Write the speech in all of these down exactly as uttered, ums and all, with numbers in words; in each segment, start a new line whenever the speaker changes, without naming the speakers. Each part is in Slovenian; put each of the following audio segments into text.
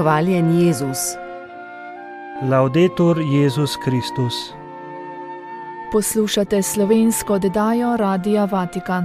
Hvaljen Jezus.
Laudetur Jezus Kristus.
Poslušate slovensko oddajo Radia Vatikan.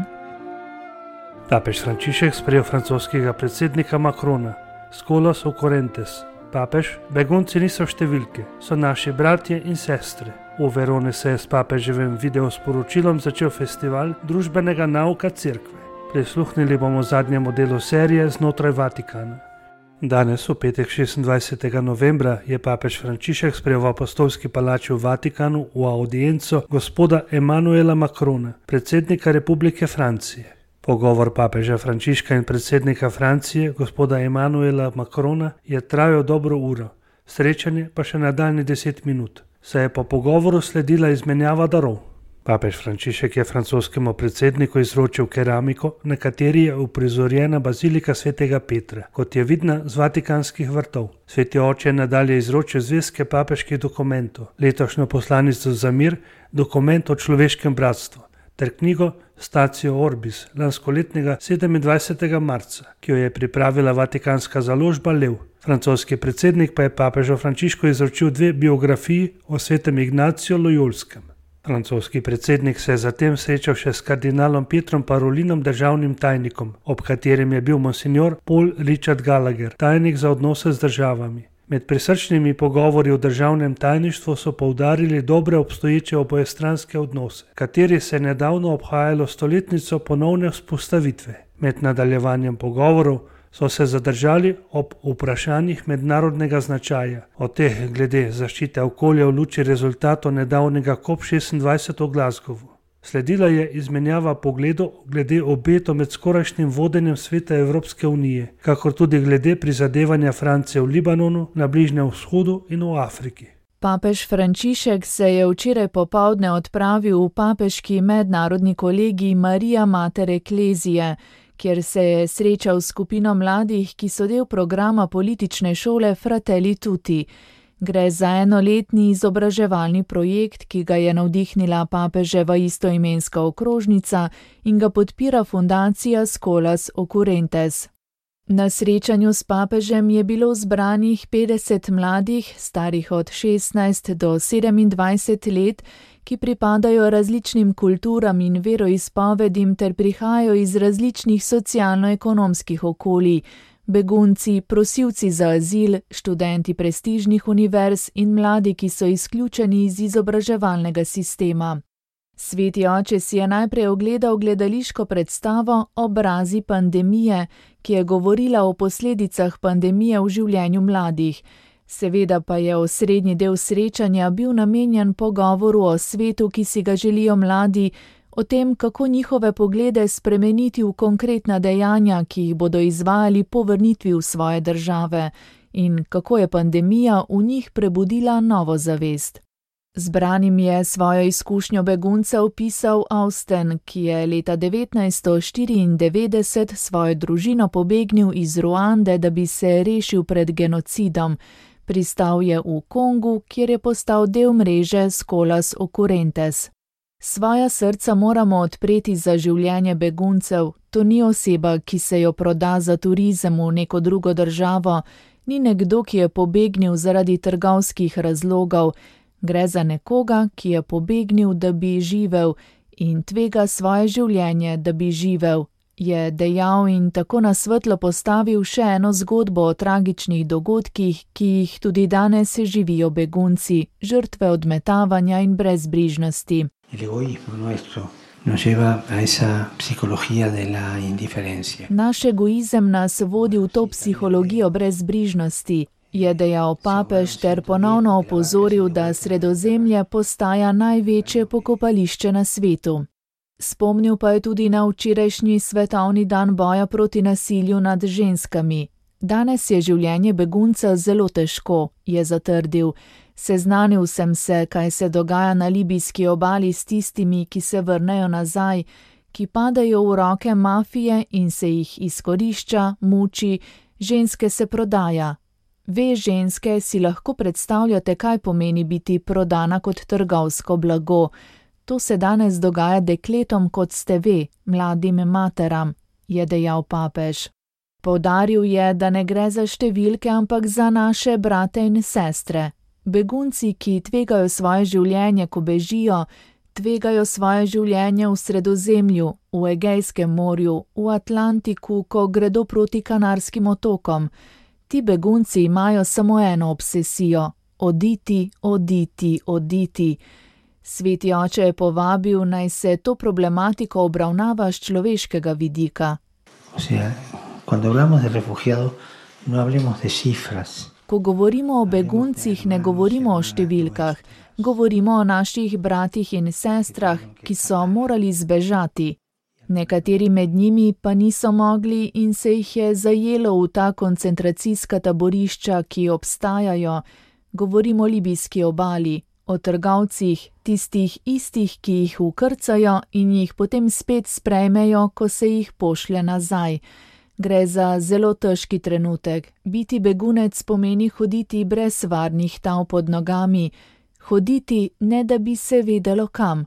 Papež Frančišek sprejel francoskega predsednika Macrona. Scholas occurrentes. Papež, begunci niso številke, so naši bratje in sestre. V Veroni se je s papeževim videosporočilom začel festival družbenega nauka cerkve. Prisluhnili bomo zadnjemu delu serije znotraj Vatikana. Danes, v petek šestindvajsetega novembra, je papež Frančišek sprejel v apostolski palači v Vatikanu v audienco gospoda Emmanuela Macrona, predsednika Republike Francije. Pogovor papeža Frančiška in predsednika Francije, gospoda Emmanuela Macrona, je trajal dobro uro, srečanje pa še nadaljnjih deset minut. Se je po pogovoru sledila izmenjava darov. Papež Frančišek je francoskemu predsedniku izročil keramiko, na kateri je uprizorjena bazilika svetega Petra, kot je vidna z vatikanskih vrtov. Sveti oče je nadalje izročil zvezke papeških dokumentov, letošnjo poslanico za mir, dokument o človeškem bratstvu, ter knjigo Statio Orbis lanskoletnega sedemindvajsetega marca, ki jo je pripravila vatikanska založba Lev. Francoski predsednik pa je papežu Frančišku izročil dve biografiji o svetem Ignaciju Lojolskem. Francoski predsednik se je zatem srečal še s kardinalom Pietrom Parolinom, državnim tajnikom, ob katerem je bil monsignor Paul Richard Gallagher, tajnik za odnose z državami. Med prisrčnimi pogovori o državnem tajništvu so poudarili dobre obstoječe obojestranske odnose, kateri se je nedavno obhajalo stoletnico ponovne vzpostavitve. Med nadaljevanjem pogovorov so se zadržali ob vprašanjih mednarodnega značaja, od teh glede zaščite okolja v luči rezultatov nedavnega kop šestindvajset v Glasgowu. Sledila je izmenjava pogledov glede obetov med skorajšnjim vodenjem sveta Evropske unije, kakor tudi glede prizadevanja Francije v Libanonu, na Bližnjem vzhodu in v Afriki.
Papež Frančišek se je včeraj popoldne odpravil v papeški mednarodni kolegij Marija Mater Ecclesiae, kjer se je srečal s skupino mladih, ki so del programa politične šole Fratelli Tutti. Gre za enoletni izobraževalni projekt, ki ga je navdihnila papeževa istoimenska okrožnica in ga podpira fundacija Scholas Occurrentes. Na srečanju s papežem je bilo zbranih petdeset mladih, starih od šestnajst do sedemindvajset let, ki pripadajo različnim kulturam in veroizpovedim ter prihajajo iz različnih socialno-ekonomskih okolij, begunci, prosilci za azil, študenti prestižnih univerz in mladi, ki so izključeni iz izobraževalnega sistema. Sveti oče si je najprej ogledal gledališko predstavo Obrazi pandemije, ki je govorila o posledicah pandemije v življenju mladih. Seveda pa je osrednji del srečanja bil namenjen pogovoru o svetu, ki si ga želijo mladi, o tem, kako njihove poglede spremeniti v konkretna dejanja, ki jih bodo izvajali po vrnitvi v svoje države, in kako je pandemija v njih prebudila novo zavest. Zbranim je svojo izkušnjo begunca opisal Austen, ki je leta devetnajststo štiriindevetdeset svojo družino pobegnil iz Ruande, da bi se rešil pred genocidom. Pristal je v Kongu, kjer je postal del mreže Scholas Occurrentes. Svoja srca moramo odpreti za življenje beguncev. To ni oseba, ki se jo proda za turizem v neko drugo državo, ni nekdo, ki je pobegnil zaradi trgovskih razlogov. Gre za nekoga, ki je pobegnil, da bi živel in tvega svoje življenje, da bi živel, je dejal in tako na svetlo postavil še eno zgodbo o tragičnih dogodkih, ki jih tudi danes živijo begunci, žrtve odmetavanja in brezbrižnosti. Naš egoizem nas vodi v to psihologijo brezbrižnosti, je dejal papež ter ponovno opozoril, da Sredozemlje postaja največje pokopališče na svetu. Spomnil pa je tudi na včerajšnji svetovni dan boja proti nasilju nad ženskami. Danes je življenje begunca zelo težko, je zatrdil. Seznanil sem se, kaj se dogaja na libijski obali s tistimi, ki se vrnejo nazaj, ki padajo v roke mafije in se jih izkorišča, muči, ženske se prodaja. Ve ženske, si lahko predstavljate, kaj pomeni biti prodana kot trgovsko blago. To se danes dogaja dekletom, kot ste ve, mladim materam, je dejal papež. Poudaril je, da ne gre za številke, ampak za naše brate in sestre. Begunci, ki tvegajo svoje življenje, ko bežijo, tvegajo svoje življenje v Sredozemlju, v Egejskem morju, v Atlantiku, ko gredo proti Kanarskim otokom. Ti begunci imajo samo eno obsesijo: oditi, oditi, oditi. Sveti oče je povabil, naj se to problematiko obravnava s človeškega vidika.
O sea, cuando hablamos de refugiados, no hablemos de cifras.
Ko govorimo o beguncih, ne govorimo o številkah, govorimo o naših bratih in sestrah, ki so morali zbežati. Nekateri med njimi pa niso mogli in se jih je zajelo v ta koncentracijska taborišča, ki obstajajo. Govorimo o libijski obali, o trgovcih, tistih istih, ki jih ukrcajo in jih potem spet sprejmejo, ko se jih pošlje nazaj. Gre za zelo težki trenutek. Biti begunec pomeni hoditi brez varnih tal pod nogami, hoditi, ne da bi se vedelo kam.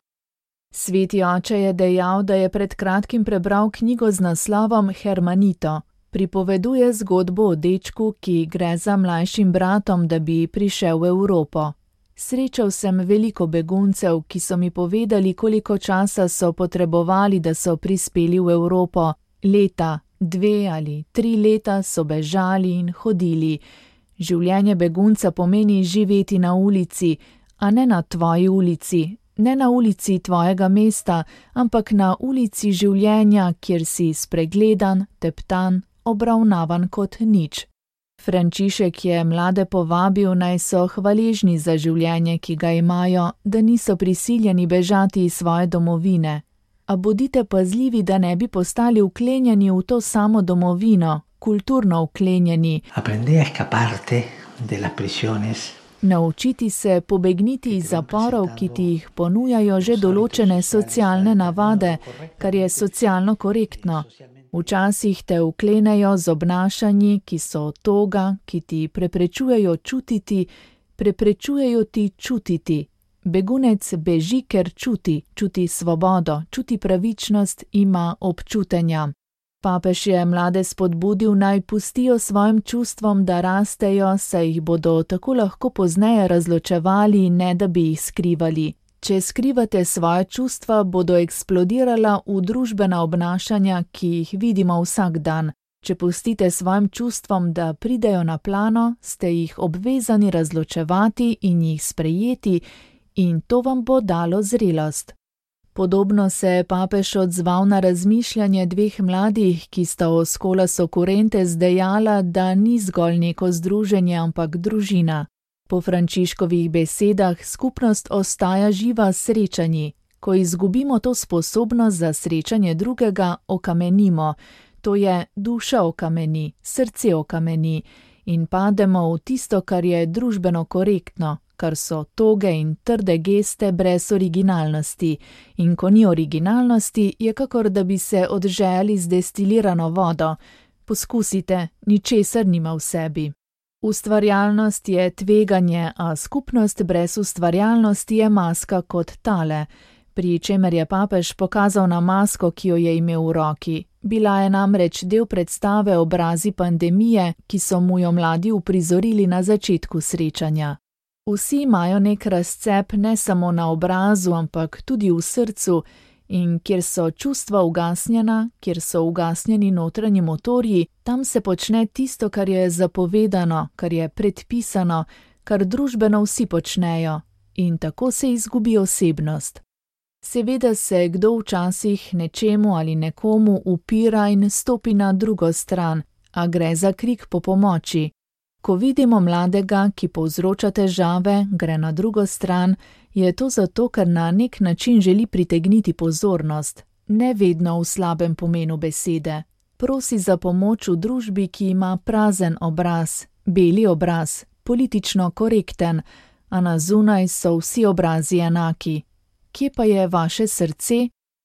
Sveti oče je dejal, da je pred kratkim prebral knjigo z naslovom Hermanito. Pripoveduje zgodbo o dečku, ki gre za mlajšim bratom, da bi prišel v Evropo. Srečal sem veliko beguncev, ki so mi povedali, koliko časa so potrebovali, da so prispeli v Evropo. Leta, dve ali tri leta so bežali in hodili. Življenje begunca pomeni živeti na ulici, a ne na tvoji ulici, ne na ulici tvojega mesta, ampak na ulici življenja, kjer si spregledan, teptan, obravnavan kot nič. Frančišek je mlade povabil, naj so hvaležni za življenje, ki ga imajo, da niso prisiljeni bežati iz svoje domovine. A bodite pazljivi, da ne bi postali vklenjeni v to samo domovino, kulturno vklenjeni.
Aprende a escaparte de las prisiones.
Naučiti se pobegniti iz zaporov, ki ti jih ponujajo že določene socialne navade, kar je socialno korektno. Včasih te vklenejo z obnašanji, ki so toga, ki ti preprečujejo čutiti, preprečujejo ti čutiti. Begunec beži, ker čuti, čuti svobodo, čuti pravičnost, ima občutenja. Papež je mlade spodbudil, naj pustijo svojim čustvom, da rastejo, saj jih bodo tako lahko pozneje razločevali, ne da bi jih skrivali. Če skrivate svoje čustva, bodo eksplodirala v družbena obnašanja, ki jih vidimo vsak dan. Če pustite svojim čustvom, da pridejo na plano, ste jih obvezani razločevati in jih sprejeti, in to vam bo dalo zrelost. Podobno se je papež odzval na razmišljanje dveh mladih, ki sta o Schola's Occurrentes dejala, da ni zgolj neko združenje, ampak družina. Po Frančiškovih besedah skupnost ostaja živa s srečanji. Ko izgubimo to sposobnost za srečanje drugega, okamenimo. To je, duša okameni, srce okameni in pademo v tisto, kar je družbeno korektno, kar so toge in trde geste brez originalnosti. In ko ni originalnosti, je kakor da bi se odželi z destilirano vodo. Poskusite, ničesar nima v sebi. Ustvarjalnost je tveganje, a skupnost brez ustvarjalnosti je maska kot tale, pri čemer je papež pokazal na masko, ki jo je imel v roki. Bila je namreč del predstave Obrazi pandemije, ki so mu jo mladi uprizorili na začetku srečanja. Vsi imajo nek razcep ne samo na obrazu, ampak tudi v srcu, in kjer so čustva ugasnjena, kjer so ugasnjeni notranji motorji, tam se počne tisto, kar je zapovedano, kar je predpisano, kar družbeno vsi počnejo, in tako se izgubi osebnost. Seveda se kdo včasih nečemu ali nekomu upira in stopi na drugo stran, a gre za krik po pomoči. Ko vidimo mladega, ki povzroča težave, gre na drugo stran, je to zato, ker na nek način želi pritegniti pozornost, ne vedno v slabem pomenu besede. Prosi za pomoč v družbi, ki ima prazen obraz, beli obraz, politično korekten, a na zunaj so vsi obrazi enaki. Kje pa je vaše srce?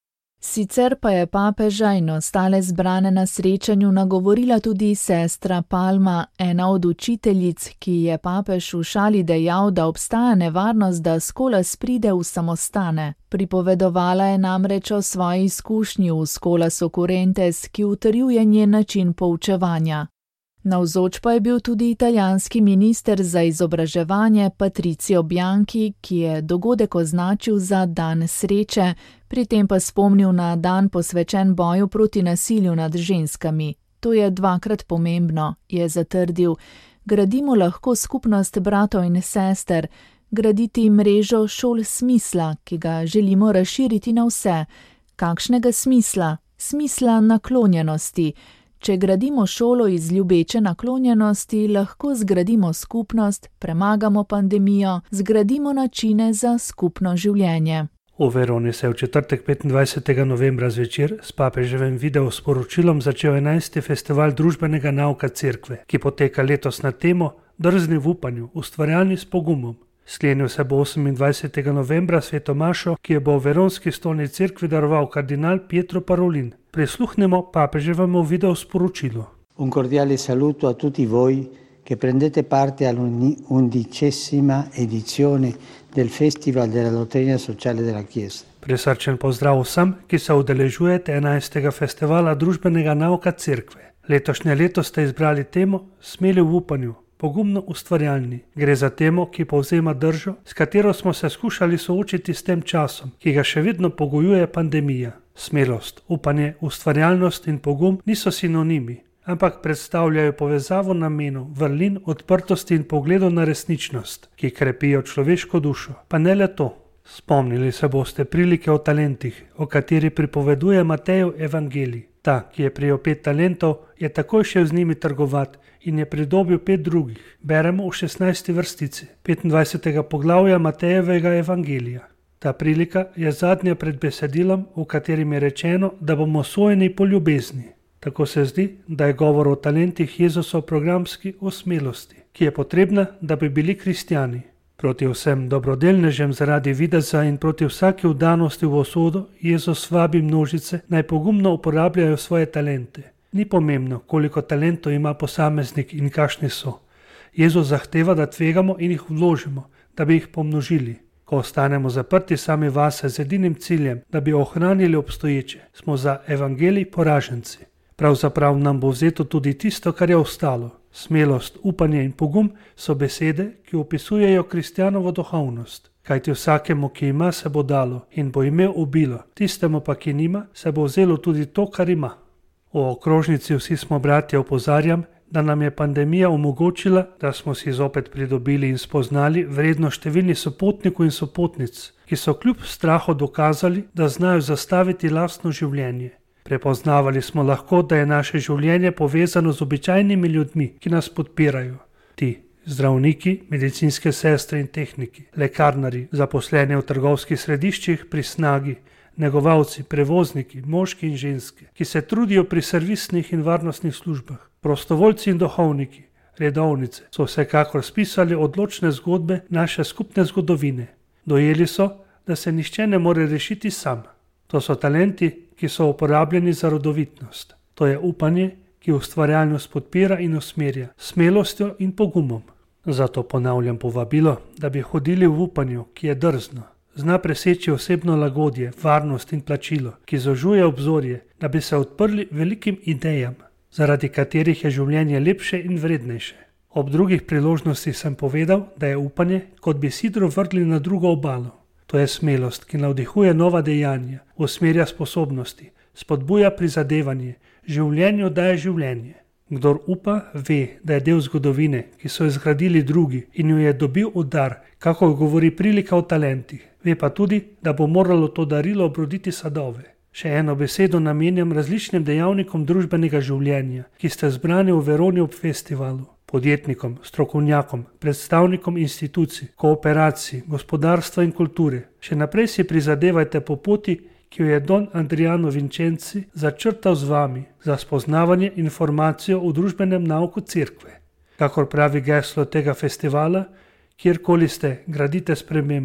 Sicer pa je papeža in ostale zbrane na srečanju nagovorila tudi sestra Palma, ena od učiteljic, ki je papež v šali dejal, da obstaja nevarnost, da Skolas pride v samostane. Pripovedovala je namreč o svoji izkušnji v Skolas Occurrentes, ki utrjuje njen način poučevanja. Navzoč pa je bil tudi italijanski minister za izobraževanje Patrizio Bianchi, ki je dogodek označil za dan sreče, pri tem pa spomnil na dan posvečen boju proti nasilju nad ženskami. To je dvakrat pomembno, je zatrdil. Gradimo lahko skupnost bratov in sester, graditi mrežo šol smisla, ki ga želimo razširiti na vse. Kakšnega smisla? Smisla naklonjenosti. Če gradimo šolo iz ljubeče naklonjenosti, lahko zgradimo skupnost, premagamo pandemijo, zgradimo načine za skupno življenje.
V Veroni se je v četrtek petindvajsetega novembra zvečer s papeževim video sporočilom začel enajsti festival družbenega nauka cerkve, ki poteka letos na temo Drzni v upanju, ustvarjalni s pogumom. Sklenil se bo osemindvajsetega novembra sveto mašo, ki jo bo v veronski stolni cerkvi daroval kardinal Pietro Parolin. Prisluhnemo papeževemu video sporočilu.
Un cordiale saluto a tutti voi che prendete parte all'undicesima edizione del Festival della Dottrina Sociale della Chiesa.
Prisrčen pozdrav vsem, ki se udeležujete enajstega festivala družbenega nauka cerkve. Letošnje leto ste izbrali temo Smeli v upanju, pogumno ustvarjalni. Gre za temo, ki povzema držo, s katero smo se skušali soočiti s tem časom, ki ga še vedno pogojuje pandemija. Smelost, upanje, ustvarjalnost in pogum niso sinonimi, ampak predstavljajo povezavo namenov, vrlin, odprtosti in pogledov na resničnost, ki krepijo človeško dušo. Pa ne le to. Spomnili se boste prilike o talentih, o kateri pripoveduje Matejev evangelij. Ta, ki je prijel pet talentov, je takoj šel z njimi trgovati in je pridobil pet drugih. Beremo v šestnajsti vrstici, petindvajsetega poglavja Matejevega evangelija. Ta prilika je zadnja pred besedilom, v katerim je rečeno, da bomo sojeni po ljubezni. Tako se zdi, da je govor o talentih Jezusov programski o smelosti, ki je potrebna, da bi bili kristjani. Proti vsem dobrodelnežem zaradi videza in proti vsaki vdanosti v usodo Jezus vabi množice naj pogumno uporabljajo svoje talente. Ni pomembno, koliko talentov ima posameznik in kakšni so. Jezus zahteva, da tvegamo in jih vložimo, da bi jih pomnožili. Ko ostanemo zaprti sami vase z edinim ciljem, da bi ohranili obstoječe, smo za evangelij poraženci. Pravzaprav nam bo vzeto tudi tisto, kar je ostalo. Smelost, upanje in pogum so besede, ki opisujejo kristjanovo duhovnost. Kajti vsakemu, ki ima, se bo dalo in bo imel obilo, tistemu pa, ki nima, se bo vzelo tudi to, kar ima. V okrožnici Vsi smo bratje opozarjam, da nam je pandemija omogočila, da smo si zopet pridobili in spoznali vredno številnih sopotnikov in sopotnic, ki so kljub strahu dokazali, da znajo zastaviti lastno življenje. Prepoznavali smo lahko, da je naše življenje povezano z običajnimi ljudmi, ki nas podpirajo. Ti, zdravniki, medicinske sestre in tehniki, lekarnari, zaposleni v trgovskih središčih pri Snagi, negovalci, prevozniki, moški in ženske, ki se trudijo pri servisnih in varnostnih službah, prostovoljci in duhovniki, redovnice, so vsekakor spisali odločne zgodbe naše skupne zgodovine. Dojeli so, da se nihče ne more rešiti sam. To so talenti, ki so uporabljeni za rodovitnost. To je upanje, ki ustvarjalnost podpira in usmerja, smelostjo in pogumom. Zato ponavljam povabilo, da bi hodili v upanju, ki je drzno, zna preseči osebno lagodje, varnost in plačilo, ki zožuje obzorje, da bi se odprli velikim idejam, zaradi katerih je življenje lepše in vrednejše. Ob drugih priložnostih sem povedal, da je upanje, kot bi sidro vrgli na drugo obalo. To je smelost, ki navdihuje nova dejanja, usmerja sposobnosti, spodbuja prizadevanje, življenju daje življenje. Kdor upa, ve, da je del zgodovine, ki so jo zgradili drugi in jo je dobil v dar, kako govori prilika o talentih. Ve pa tudi, da bo moralo to darilo obroditi sadove. Še eno besedo namenjam različnim dejavnikom družbenega življenja, ki ste zbrani v Veroni ob festivalu. Podjetnikom, strokovnjakom, predstavnikom institucij, kooperacij, gospodarstva in kulture. Še naprej si prizadevajte po poti, ki jo je Don Adriano Vincenzi začrtal z vami za spoznavanje informacijo o družbenem nauku cerkve. Kakor pravi geslo tega festivala, kjerkoli ste, gradite spremembo,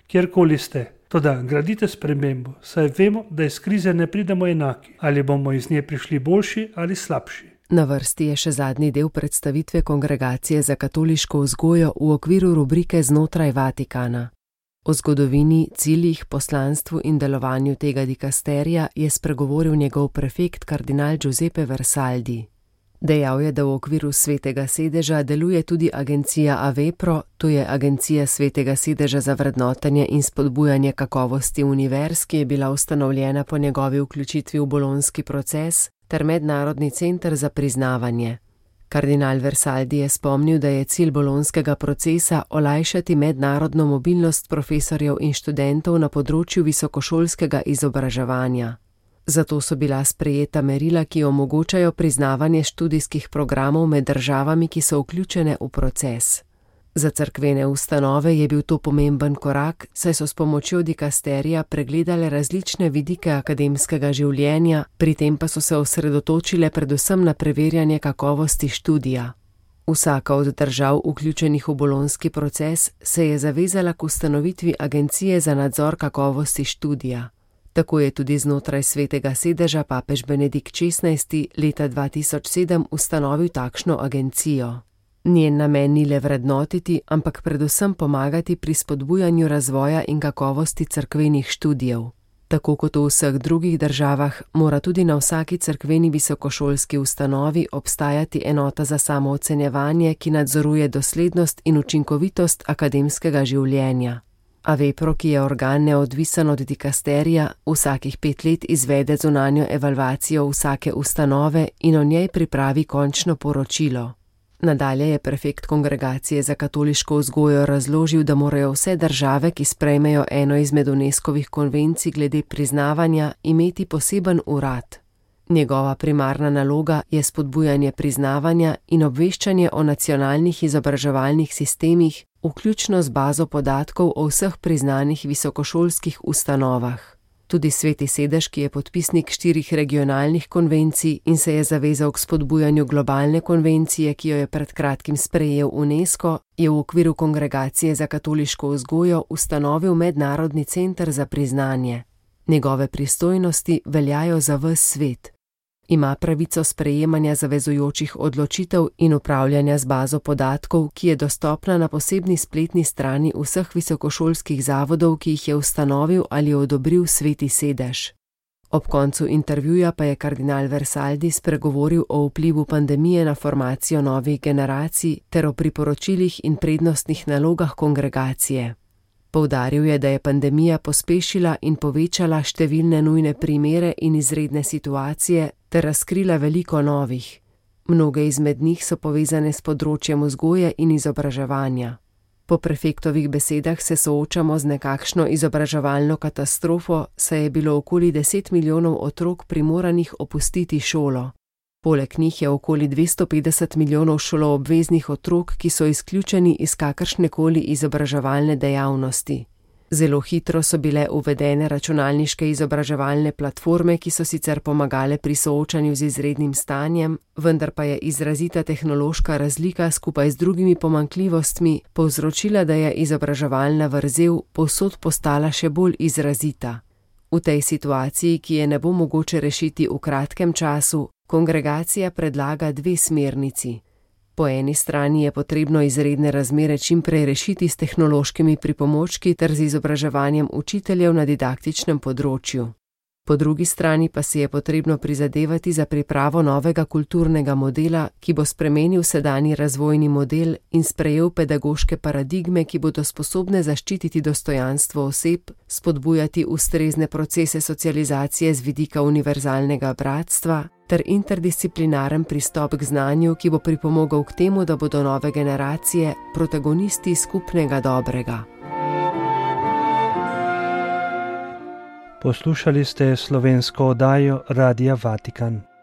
Kjerkoli ste, toda gradite spremembo, saj vemo, da iz krize ne pridemo enaki, ali bomo iz nje prišli boljši ali slabši.
Na vrsti je še zadnji del predstavitve Kongregacije za katoliško vzgojo v okviru rubrike Znotraj Vatikana. O zgodovini, ciljih, poslanstvu in delovanju tega dikasterija je spregovoril njegov prefekt kardinal Giuseppe Versaldi. Dejal je, da v okviru Svetega sedeža deluje tudi agencija AVEPRO, to je Agencija Svetega sedeža za vrednotenje in spodbujanje kakovosti univerz, ki je bila ustanovljena po njegovi vključitvi v bolonjski proces, ter Mednarodni center za priznavanje. Kardinal Versaldi je spomnil, da je cilj bolonjskega procesa olajšati mednarodno mobilnost profesorjev in študentov na področju visokošolskega izobraževanja. Zato so bila sprejeta merila, ki omogočajo priznavanje študijskih programov med državami, ki so vključene v proces. Za cerkvene ustanove je bil to pomemben korak, saj so s pomočjo dikasterija pregledale različne vidike akademskega življenja, pri tem pa so se osredotočile predvsem na preverjanje kakovosti študija. Vsaka od držav vključenih v bolonjski proces se je zavezala k ustanovitvi Agencije za nadzor kakovosti študija. Tako je tudi znotraj Svetega sedeža papež Benedikt šestnajsti leta dva tisoč sedem ustanovil takšno agencijo. Njen namen ni le vrednotiti, ampak predvsem pomagati pri spodbujanju razvoja in kakovosti cerkvenih študijev. Tako kot v vseh drugih državah, mora tudi na vsaki cerkveni visokošolski ustanovi obstajati enota za samoocenjevanje, ki nadzoruje doslednost in učinkovitost akademskega življenja. AVEPRO, ki je organ neodvisen od dikasterija, vsakih pet let izvede zunanjo evalvacijo vsake ustanove in o njej pripravi končno poročilo. Nadalje je prefekt Kongregacije za katoliško vzgojo razložil, da morajo vse države, ki sprejmejo eno izmed UNESCOvih konvencij glede priznavanja, imeti poseben urad. Njegova primarna naloga je spodbujanje priznavanja in obveščanje o nacionalnih izobraževalnih sistemih, vključno z bazo podatkov o vseh priznanih visokošolskih ustanovah. Tudi Sveti sedež, ki je podpisnik štirih regionalnih konvencij in se je zavezal k spodbujanju globalne konvencije, ki jo je pred kratkim sprejel UNESCO, je v okviru Kongregacije za katoliško vzgojo ustanovil Mednarodni center za priznanje. Njegove pristojnosti veljajo za ves svet. Ima pravico sprejemanja zavezujočih odločitev in upravljanja z bazo podatkov, ki je dostopna na posebni spletni strani vseh visokošolskih zavodov, ki jih je ustanovil ali odobril Sveti sedež. Ob koncu intervjuja pa je kardinal Versaldi spregovoril o vplivu pandemije na formacijo novih generacij ter o priporočilih in prednostnih nalogah kongregacije. Poudaril je, da je pandemija pospešila in povečala številne nujne primere in izredne situacije ter razkrila veliko novih. Mnoge izmed njih so povezane s področjem vzgoje in izobraževanja. Po prefektovih besedah se soočamo z nekakšno izobraževalno katastrofo, saj je bilo okoli deset milijonov otrok primoranih opustiti šolo. Poleg njih je okoli dvesto petdeset milijonov šoloobveznih otrok, ki so izključeni iz kakršnekoli izobraževalne dejavnosti. Zelo hitro so bile uvedene računalniške izobraževalne platforme, ki so sicer pomagale pri soočanju z izrednim stanjem, vendar pa je izrazita tehnološka razlika skupaj z drugimi pomanjkljivostmi povzročila, da je izobraževalna vrzel povsod postala še bolj izrazita. V tej situaciji, ki je ne bo mogoče rešiti v kratkem času, kongregacija predlaga dve smernici. Po eni strani je potrebno izredne razmere čim prej rešiti s tehnološkimi pripomočki ter z izobraževanjem učiteljev na didaktičnem področju. Po drugi strani pa si je potrebno prizadevati za pripravo novega kulturnega modela, ki bo spremenil sedanji razvojni model in sprejel pedagoške paradigme, ki bodo sposobne zaščititi dostojanstvo oseb, spodbujati ustrezne procese socializacije z vidika univerzalnega bratstva ter interdisciplinaren pristop k znanju, ki bo pripomogel k temu, da bodo nove generacije protagonisti skupnega dobrega.
Poslušali ste slovensko oddajo Radia Vatikan.